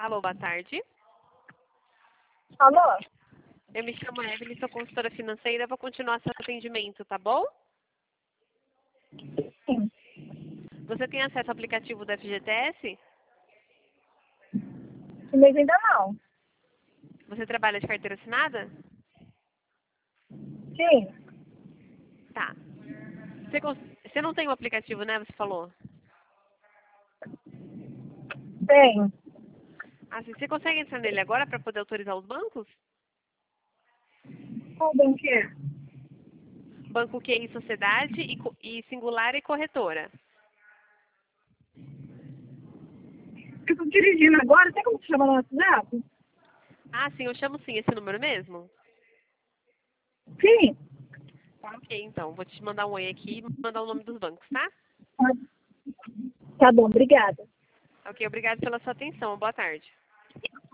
Alô, boa tarde. Alô? Eu me chamo Evelyn, sou consultora financeira. Vou continuar seu atendimento, tá bom? Sim. Você tem acesso ao aplicativo do FGTS? Esse mês ainda não. Você trabalha de carteira assinada? Sim. Tá. Você não tem o aplicativo, né? Você falou. Tem. Ah, sim. Você consegue entrar nele agora para poder autorizar os bancos? Qual banco é? Banco QI Sociedade e Singular e Corretora. Eu tô dirigindo agora, tem como te chamar no WhatsApp? Ah, sim, eu chamo sim esse número mesmo? Sim. Tá, ok, então. Vou te mandar um oi aqui e mandar o nome dos bancos, tá? Tá bom, obrigada. Ok, obrigado pela sua atenção. Boa tarde.